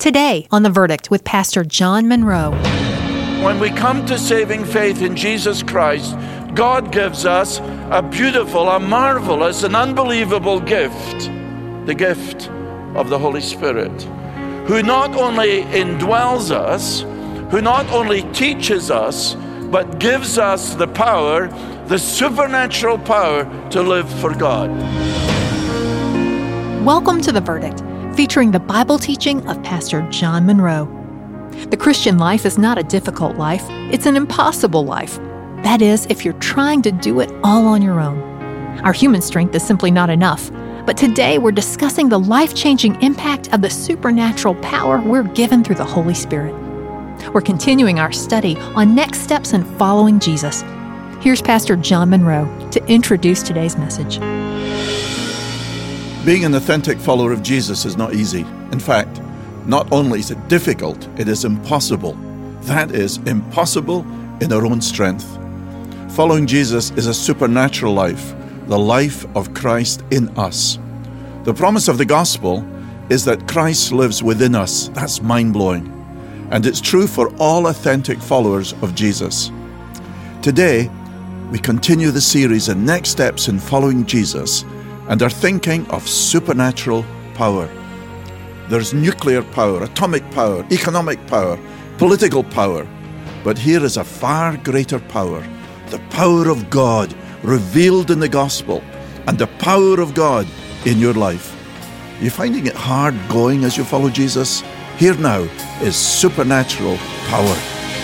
Today on The Verdict with Pastor John Monroe. When we come to saving faith in Jesus Christ, God gives us a beautiful, a marvelous, an unbelievable gift, the gift of the Holy Spirit, who not only indwells us, who not only teaches us, but gives us the power, the supernatural power to live for God. Welcome to The Verdict, featuring the Bible teaching of Pastor John Monroe. The Christian life is not a difficult life, it's an impossible life. That is, if you're trying to do it all on your own. Our human strength is simply not enough. But today we're discussing the life-changing impact of the supernatural power we're given through the Holy Spirit. We're continuing our study on next steps in following Jesus. Here's Pastor John Monroe to introduce today's message. Being an authentic follower of Jesus is not easy. In fact, not only is it difficult, it is impossible. That is, impossible in our own strength. Following Jesus is a supernatural life, the life of Christ in us. The promise of the gospel is that Christ lives within us. That's mind-blowing. And it's true for all authentic followers of Jesus. Today, we continue the series on next steps in following Jesus and are thinking of supernatural power. There's nuclear power, atomic power, economic power, political power. But here is a far greater power, the power of God revealed in the gospel and the power of God in your life. Are you finding it hard going as you follow Jesus? Here now is supernatural power.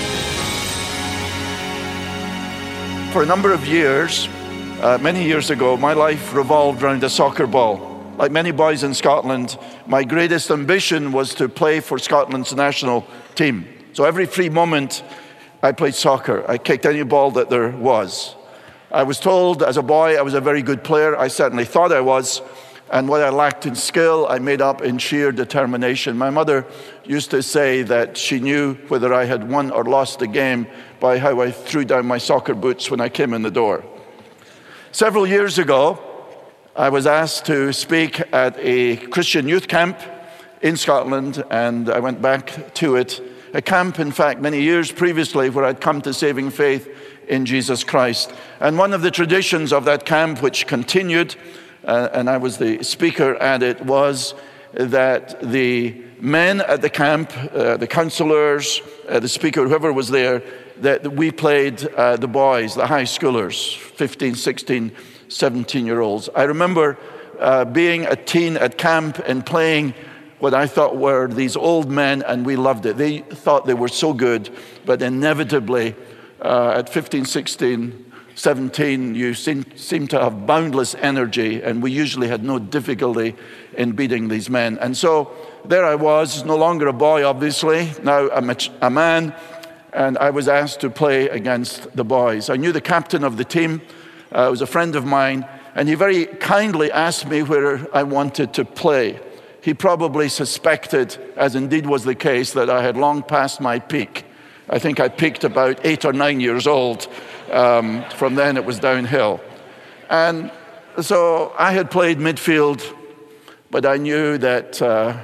For a number of years, many years ago, my life revolved around a soccer ball. Like many boys in Scotland, my greatest ambition was to play for Scotland's national team. So every free moment, I played soccer. I kicked any ball that there was. I was told as a boy I was a very good player. I certainly thought I was. And what I lacked in skill, I made up in sheer determination. My mother used to say that she knew whether I had won or lost the game by how I threw down my soccer boots when I came in the door. Several years ago, I was asked to speak at a Christian youth camp in Scotland, and I went back to it. A camp, in fact, many years previously where I'd come to saving faith in Jesus Christ. And one of the traditions of that camp, which continued, and I was the speaker at it, was that the men at the camp, the counselors, the speaker, whoever was there, that we played the boys, the high schoolers, 15, 16, 17-year-olds. I remember being a teen at camp and playing what I thought were these old men, and we loved it. They thought they were so good, but inevitably at 15, 16, 17, you seem to have boundless energy, and we usually had no difficulty in beating these men. And so there I was, no longer a boy, obviously, now a man, and I was asked to play against the boys. I knew the captain of the team. Was a friend of mine, and he very kindly asked me where I wanted to play. He probably suspected, as indeed was the case, that I had long passed my peak. I think I peaked about 8 or 9 years old. From then it was downhill. And so I had played midfield, but I knew that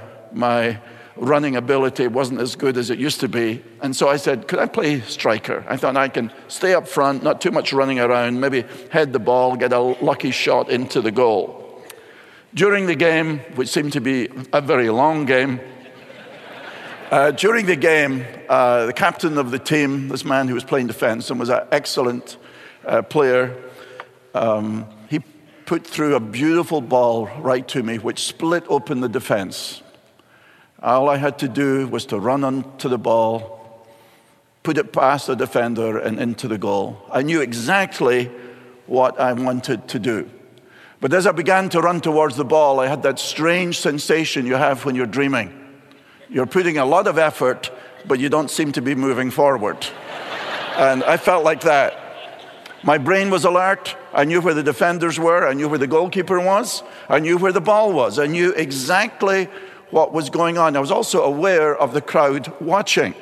my running ability wasn't as good as it used to be. And so I said, could I play striker? I thought I can stay up front, not too much running around, maybe head the ball, get a lucky shot into the goal. During the game, which seemed to be a very long game, the captain of the team, this man who was playing defense and was an excellent player, he put through a beautiful ball right to me, which split open the defense. All I had to do was to run onto the ball, put it past the defender and into the goal. I knew exactly what I wanted to do. But as I began to run towards the ball, I had that strange sensation you have when you're dreaming. You're putting a lot of effort, but you don't seem to be moving forward. And I felt like that. My brain was alert. I knew where the defenders were. I knew where the goalkeeper was. I knew where the ball was. I knew exactly what was going on. I was also aware of the crowd watching.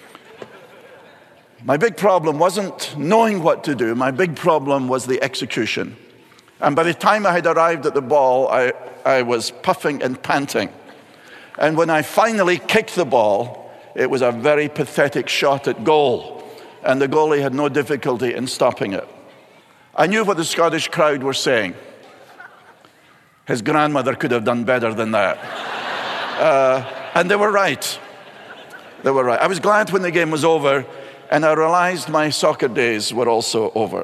My big problem wasn't knowing what to do. My big problem was the execution. And by the time I had arrived at the ball, I was puffing and panting. And when I finally kicked the ball, it was a very pathetic shot at goal. And the goalie had no difficulty in stopping it. I knew what the Scottish crowd were saying. His grandmother could have done better than that. And they were right. They were right. I was glad when the game was over, and I realized my soccer days were also over.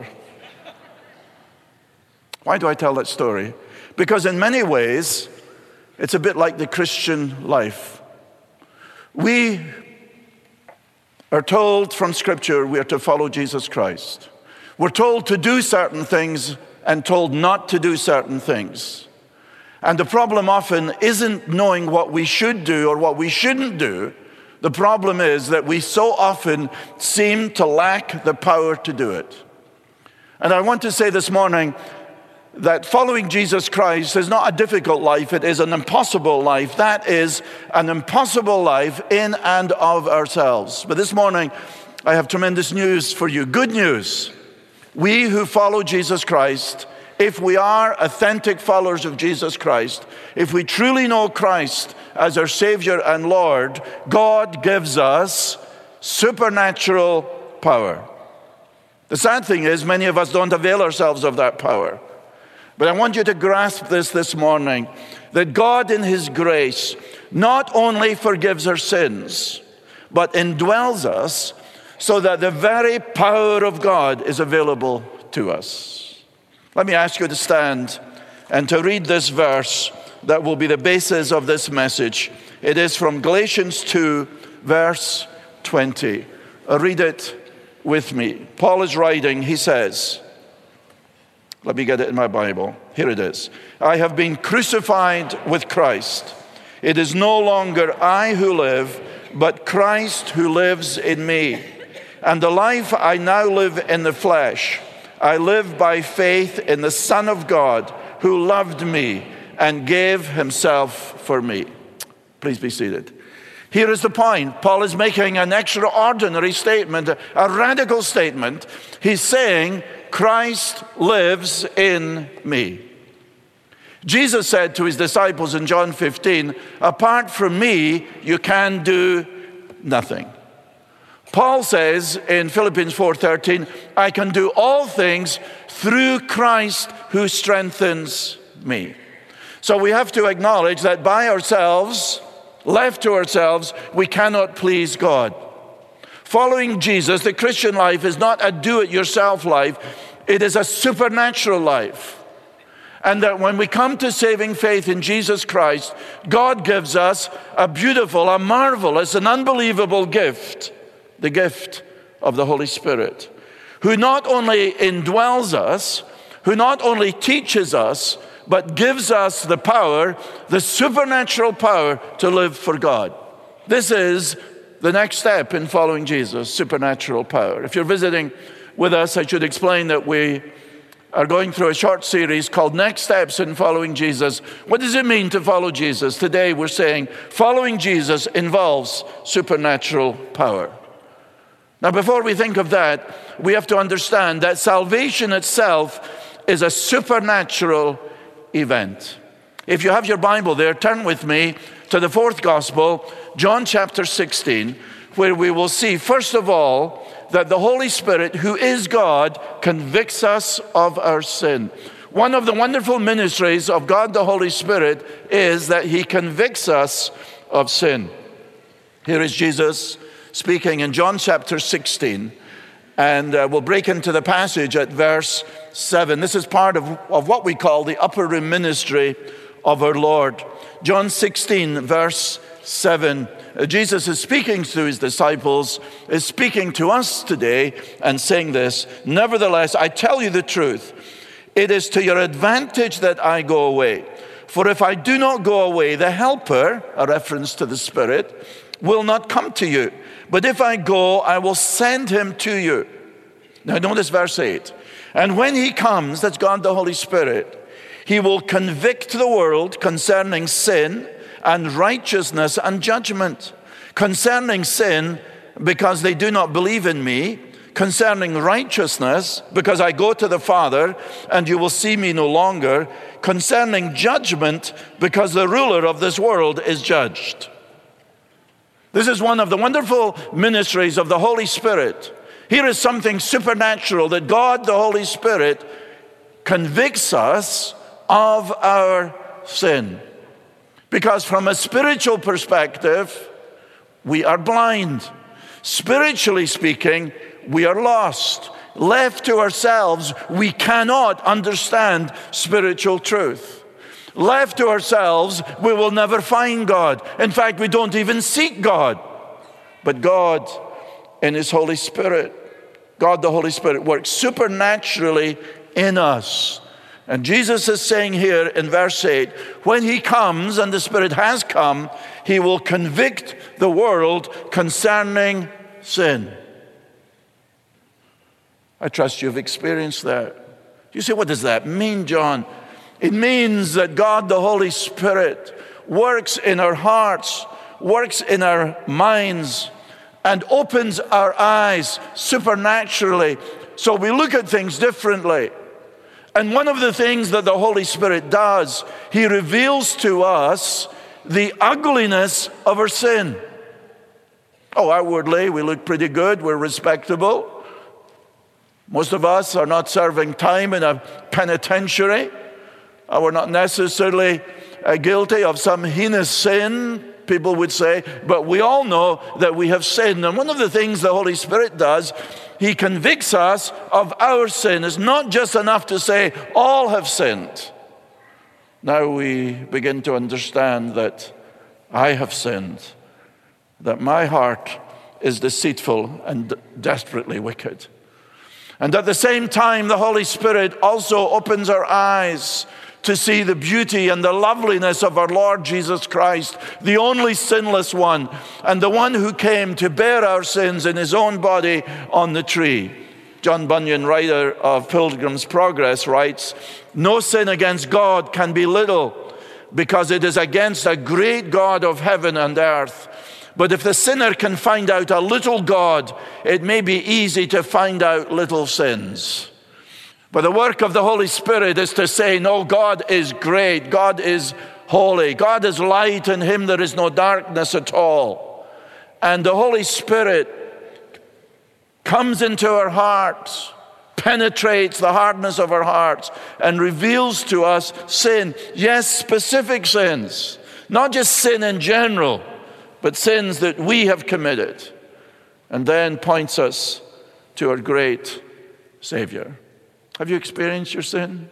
Why do I tell that story? Because in many ways, it's a bit like the Christian life. We are told from Scripture we are to follow Jesus Christ. We're told to do certain things and told not to do certain things. And the problem often isn't knowing what we should do or what we shouldn't do. The problem is that we so often seem to lack the power to do it. And I want to say this morning that following Jesus Christ is not a difficult life, it is an impossible life. That is an impossible life in and of ourselves. But this morning, I have tremendous news for you. Good news. We who follow Jesus Christ, if we are authentic followers of Jesus Christ, if we truly know Christ as our Savior and Lord, God gives us supernatural power. The sad thing is, many of us don't avail ourselves of that power. But I want you to grasp this morning, that God in His grace not only forgives our sins, but indwells us so that the very power of God is available to us. Let me ask you to stand and to read this verse that will be the basis of this message. It is from Galatians 2, verse 20. Read it with me. Paul is writing, he says, let me get it in my Bible. Here it is. I have been crucified with Christ. It is no longer I who live, but Christ who lives in me. And the life I now live in the flesh, I live by faith in the Son of God who loved me and gave Himself for me. Please be seated. Here is the point. Paul is making an extraordinary statement, a radical statement. He's saying, Christ lives in me. Jesus said to His disciples in John 15, apart from me, you can do nothing. Paul says in Philippians 4:13, I can do all things through Christ who strengthens me. So we have to acknowledge that by ourselves, left to ourselves, we cannot please God. Following Jesus, the Christian life is not a do-it-yourself life. It is a supernatural life. And that when we come to saving faith in Jesus Christ, God gives us a beautiful, a marvelous, an unbelievable gift, the gift of the Holy Spirit, who not only indwells us, who not only teaches us, but gives us the power, the supernatural power to live for God. This is the next step in following Jesus, supernatural power. If you're visiting with us, I should explain that we are going through a short series called Next Steps in Following Jesus. What does it mean to follow Jesus? Today we're saying following Jesus involves supernatural power. Now, before we think of that, we have to understand that salvation itself is a supernatural event. If you have your Bible there, turn with me to the fourth gospel, John chapter 16, where we will see, first of all, that the Holy Spirit, who is God, convicts us of our sin. One of the wonderful ministries of God the Holy Spirit is that He convicts us of sin. Here is Jesus speaking in John chapter 16, and we'll break into the passage at verse 7. This is part of what we call the upper room ministry of our Lord. John 16, verse 7. Jesus is speaking to His disciples, is speaking to us today and saying this, nevertheless, I tell you the truth, it is to your advantage that I go away. For if I do not go away, the Helper, a reference to the Spirit, will not come to you. But if I go, I will send Him to you. Now notice verse 8. And when He comes, that's God the Holy Spirit, He will convict the world concerning sin and righteousness and judgment. Concerning sin, because they do not believe in me. concerning righteousness, because I go to the Father, and you will see me no longer. Concerning judgment, because the ruler of this world is judged. This is one of the wonderful ministries of the Holy Spirit. Here is something supernatural, that God, the Holy Spirit, convicts us of our sin. Because from a spiritual perspective, we are blind. Spiritually speaking, we are lost. Left to ourselves, we cannot understand spiritual truth. Left to ourselves, we will never find God. In fact, we don't even seek God. But God, in His Holy Spirit, God the Holy Spirit works supernaturally in us. And Jesus is saying here in verse 8, when He comes, and the Spirit has come, He will convict the world concerning sin. I trust you've experienced that. You say, what does that mean, John? It means that God, the Holy Spirit, works in our hearts, works in our minds, and opens our eyes supernaturally so we look at things differently. And one of the things that the Holy Spirit does, He reveals to us the ugliness of our sin. Oh, outwardly, we look pretty good, we're respectable. Most of us are not serving time in a penitentiary. We're not necessarily guilty of some heinous sin, people would say, but we all know that we have sinned. And one of the things the Holy Spirit does, He convicts us of our sin. It's not just enough to say, all have sinned. Now we begin to understand that I have sinned, that my heart is deceitful and desperately wicked. And at the same time, the Holy Spirit also opens our eyes to see the beauty and the loveliness of our Lord Jesus Christ, the only sinless one, and the one who came to bear our sins in His own body on the tree. John Bunyan, writer of Pilgrim's Progress, writes, no sin against God can be little, because it is against a great God of heaven and earth. But if the sinner can find out a little God, it may be easy to find out little sins. But the work of the Holy Spirit is to say, no, God is great, God is holy, God is light, in Him there is no darkness at all. And the Holy Spirit comes into our hearts, penetrates the hardness of our hearts, and reveals to us sin. Yes, specific sins, not just sin in general, but sins that we have committed, and then points us to our great Savior. Have you experienced your sin?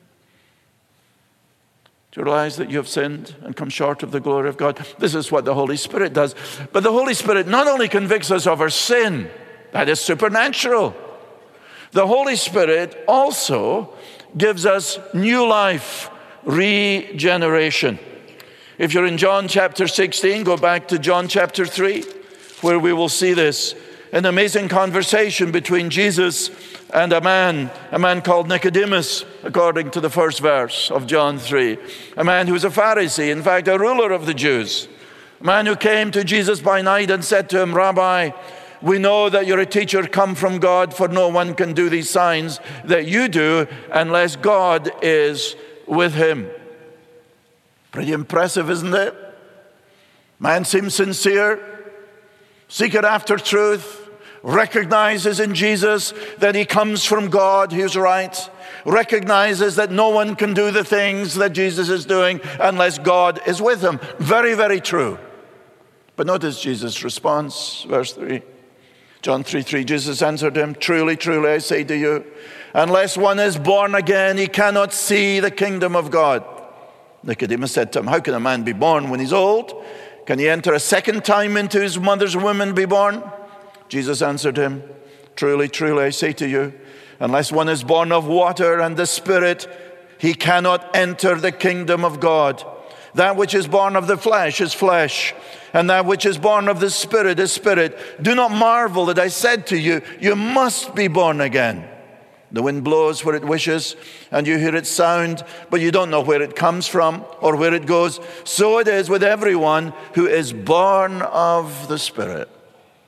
Do you realize that you have sinned and come short of the glory of God? This is what the Holy Spirit does. But the Holy Spirit not only convicts us of our sin, that is supernatural. The Holy Spirit also gives us new life, regeneration. If you're in John chapter 16, go back to John chapter 3, where we will see this. An amazing conversation between Jesus and a man called Nicodemus, according to the first verse of John 3. A man who was a Pharisee, in fact, a ruler of the Jews. A man who came to Jesus by night and said to him, Rabbi, we know that you're a teacher come from God, for no one can do these signs that you do unless God is with him. Pretty impressive, isn't it? Man seems sincere, seeker after truth, recognizes in Jesus that he comes from God, he's right, recognizes that no one can do the things that Jesus is doing unless God is with him. Very, very true. But notice Jesus' response, verse 3. John 3:3, Jesus answered him, truly, truly, I say to you, unless one is born again, he cannot see the kingdom of God. Nicodemus said to him, how can a man be born when he's old? Can he enter a second time into his mother's womb and be born? Jesus answered him, truly, truly, I say to you, unless one is born of water and the Spirit, he cannot enter the kingdom of God. That which is born of the flesh is flesh, and that which is born of the Spirit is spirit. Do not marvel that I said to you, you must be born again. The wind blows where it wishes, and you hear its sound, but you don't know where it comes from or where it goes. So it is with everyone who is born of the Spirit.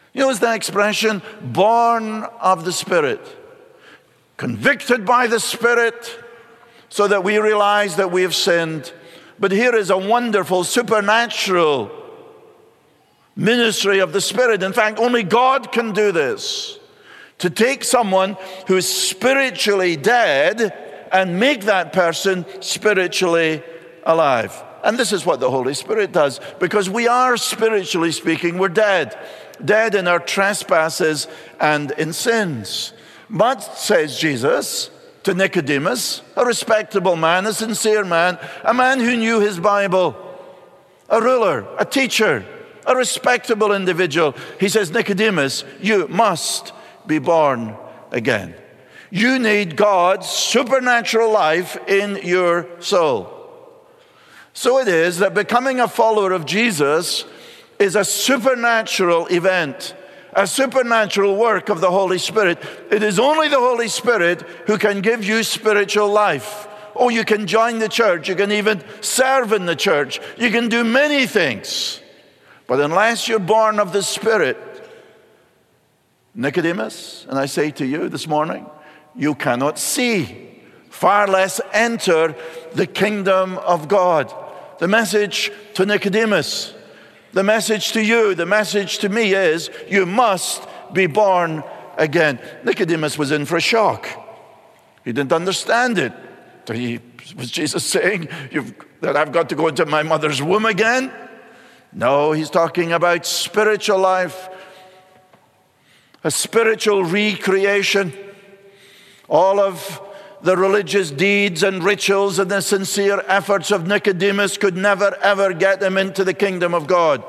You know, it's that expression, born of the Spirit, convicted by the Spirit, so that we realize that we have sinned. But here is a wonderful supernatural ministry of the Spirit. In fact, only God can do this. To take someone who is spiritually dead and make that person spiritually alive. And this is what the Holy Spirit does. Because we are, spiritually speaking, we're dead. Dead in our trespasses and in sins. But, says Jesus to Nicodemus, a respectable man, a sincere man, a man who knew his Bible, a ruler, a teacher, a respectable individual. He says, Nicodemus, you must be born again. You need God's supernatural life in your soul. So it is that becoming a follower of Jesus is a supernatural event, a supernatural work of the Holy Spirit. It is only the Holy Spirit who can give you spiritual life. Oh, you can join the church. You can even serve in the church. You can do many things. But unless you're born of the Spirit, Nicodemus, and I say to you this morning, you cannot see, far less enter the kingdom of God. The message to Nicodemus, the message to you, the message to me is, you must be born again. Nicodemus was in for a shock. He didn't understand it. Was Jesus saying that I've got to go into my mother's womb again? No, he's talking about spiritual life, a spiritual recreation. All of the religious deeds and rituals and the sincere efforts of Nicodemus could never, ever get him into the kingdom of God.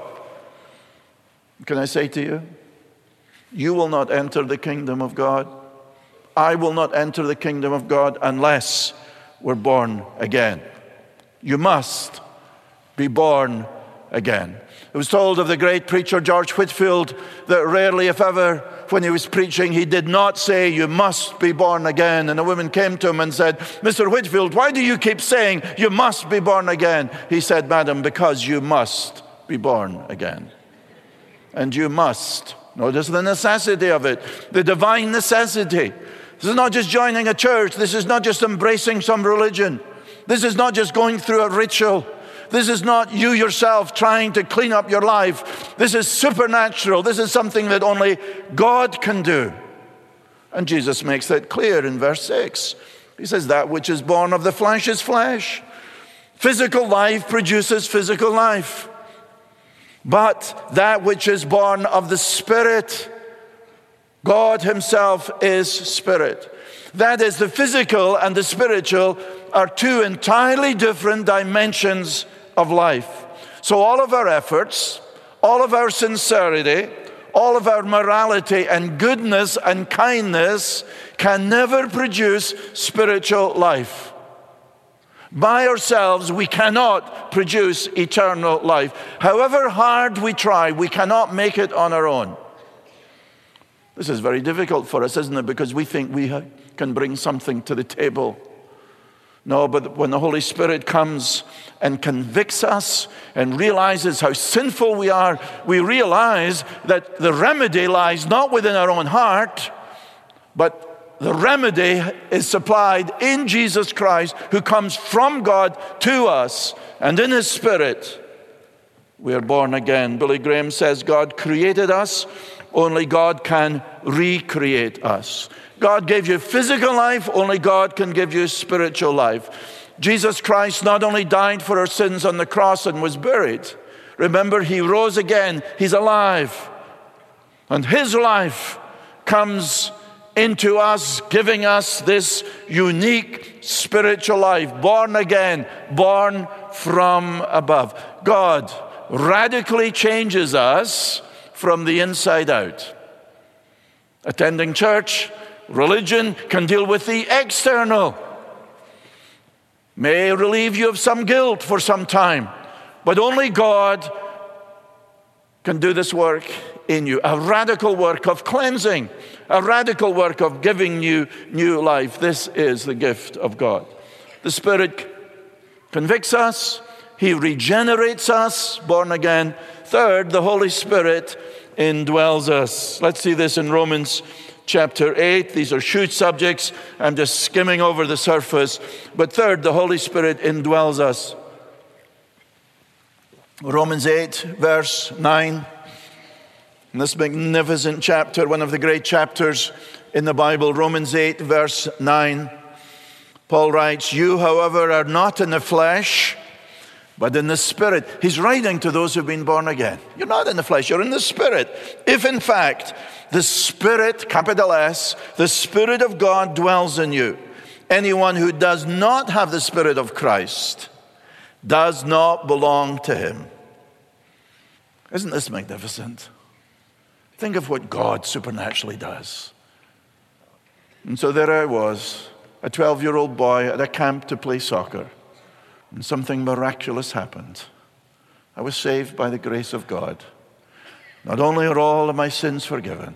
Can I say to you, you will not enter the kingdom of God. I will not enter the kingdom of God unless we're born again. You must be born again. It was told of the great preacher George Whitefield that rarely, if ever, when he was preaching, he did not say, you must be born again. And a woman came to him and said, Mr. Whitefield, why do you keep saying you must be born again? He said, Madam, because you must be born again. And you must. Notice the necessity of it, the divine necessity. This is not just joining a church. This is not just embracing some religion. This is not just going through a ritual. This is not you yourself trying to clean up your life. This is supernatural. This is something that only God can do. And Jesus makes that clear in verse 6. He says, that which is born of the flesh is flesh. Physical life produces physical life. But that which is born of the Spirit, God himself is Spirit. That is, the physical and the spiritual are two entirely different dimensions of life. So all of our efforts, all of our sincerity, all of our morality and goodness and kindness can never produce spiritual life. By ourselves, we cannot produce eternal life. However hard we try, we cannot make it on our own. This is very difficult for us, isn't it? Because we think we can bring something to the table. No, but when the Holy Spirit comes and convicts us and realizes how sinful we are, we realize that the remedy lies not within our own heart, but the remedy is supplied in Jesus Christ, who comes from God to us, and in his Spirit we are born again. Billy Graham says God created us, only God can recreate us. God gave you physical life, only God can give you spiritual life. Jesus Christ not only died for our sins on the cross and was buried. Remember, he rose again. He's alive. And his life comes into us, giving us this unique spiritual life, born again, born from above. God radically changes us from the inside out. Attending church, religion can deal with the external. May relieve you of some guilt for some time, but only God can do this work in you. A radical work of cleansing, a radical work of giving you new life. This is the gift of God. The Spirit convicts us. He regenerates us, born again, third, the Holy Spirit indwells us. Let's see this in Romans chapter 8. These are huge subjects. I'm just skimming over the surface. But third, the Holy Spirit indwells us. Romans 8, verse 9. In this magnificent chapter, one of the great chapters in the Bible, Romans 8, verse 9, Paul writes, "You, however, are not in the flesh, but in the Spirit." He's writing to those who've been born again. You're not in the flesh, you're in the Spirit. If, in fact, the Spirit, capital S, the Spirit of God dwells in you, anyone who does not have the Spirit of Christ does not belong to him. Isn't this magnificent? Think of what God supernaturally does. And so there I was, a 12-year-old boy at a camp to play soccer, and something miraculous happened. I was saved by the grace of God. Not only are all of my sins forgiven,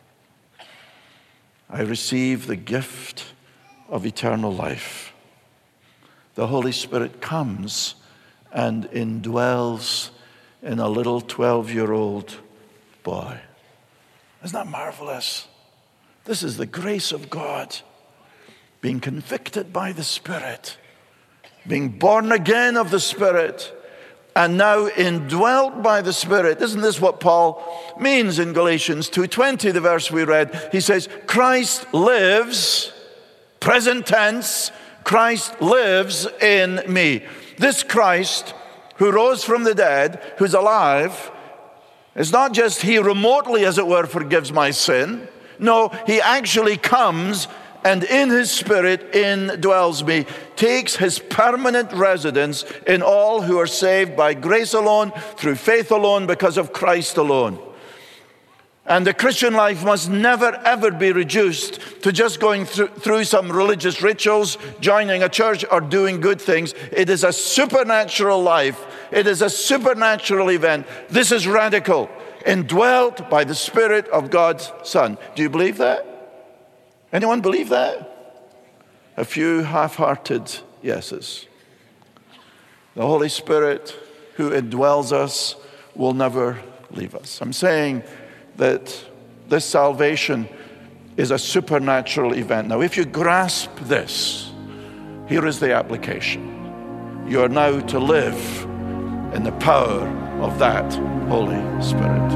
I receive the gift of eternal life. The Holy Spirit comes and indwells in a little 12-year-old boy. Isn't that marvelous? This is the grace of God, being convicted by the Spirit, being born again of the Spirit, and now indwelt by the Spirit. Isn't this what Paul means in Galatians 2:20, the verse we read? He says, Christ lives, present tense, Christ lives in me. This Christ who rose from the dead, who's alive, it's not just he remotely, as it were, forgives my sin. No, he actually comes and in his Spirit indwells me, takes his permanent residence in all who are saved by grace alone, through faith alone, because of Christ alone. And the Christian life must never, ever be reduced to just going through some religious rituals, joining a church, or doing good things. It is a supernatural life. It is a supernatural event. This is radical, indwelt by the Spirit of God's Son. Do you believe that? Anyone believe that? A few half-hearted yeses. The Holy Spirit who indwells us will never leave us. I'm saying that this salvation is a supernatural event. Now, if you grasp this, here is the application. You are now to live in the power of that Holy Spirit.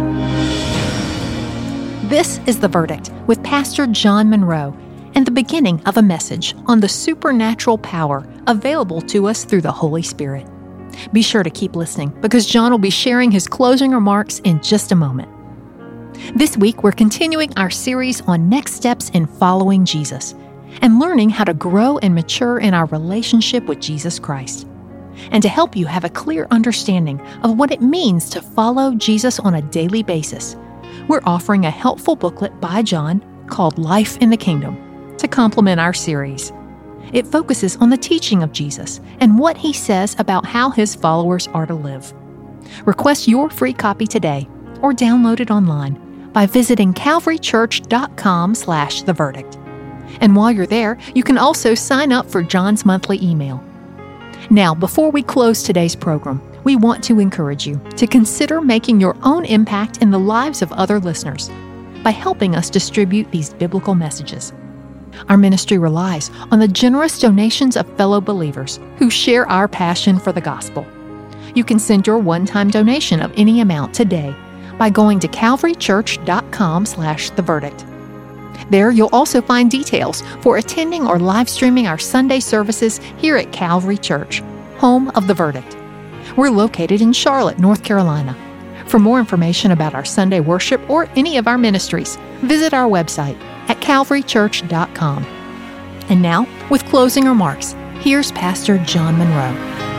This is The Verdict with Pastor John Monroe, and the beginning of a message on the supernatural power available to us through the Holy Spirit. Be sure to keep listening, because John will be sharing his closing remarks in just a moment. This week, we're continuing our series on next steps in following Jesus and learning how to grow and mature in our relationship with Jesus Christ. And to help you have a clear understanding of what it means to follow Jesus on a daily basis, we're offering a helpful booklet by John called Life in the Kingdom to complement our series. It focuses on the teaching of Jesus and what he says about how his followers are to live. Request your free copy today or download it online by visiting calvarychurch.com/theverdict. And while you're there, you can also sign up for John's monthly email. Now, before we close today's program, we want to encourage you to consider making your own impact in the lives of other listeners by helping us distribute these biblical messages. Our ministry relies on the generous donations of fellow believers who share our passion for the gospel. You can send your one-time donation of any amount today by going to calvarychurch.com/theverdict. There you'll also find details for attending or live streaming our Sunday services here at Calvary Church, home of The Verdict. We're located in Charlotte, North Carolina. For more information about our Sunday worship or any of our ministries, visit our website at calvarychurch.com. And now, with closing remarks, here's Pastor John Monroe.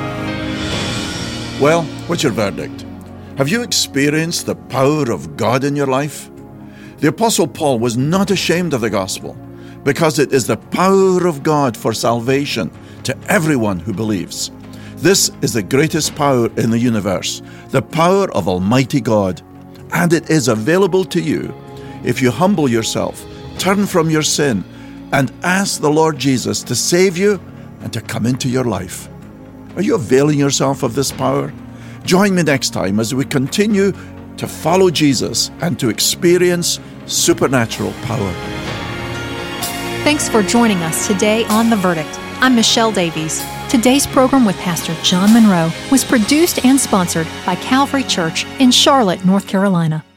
Well, what's your verdict? Have you experienced the power of God in your life? The Apostle Paul was not ashamed of the gospel because it is the power of God for salvation to everyone who believes. This is the greatest power in the universe, the power of Almighty God. And it is available to you if you humble yourself, turn from your sin, and ask the Lord Jesus to save you and to come into your life. Are you availing yourself of this power? Join me next time as we continue to follow Jesus and to experience supernatural power. Thanks for joining us today on The Verdict. I'm Michelle Davies. Today's program with Pastor John Monroe was produced and sponsored by Calvary Church in Charlotte, North Carolina.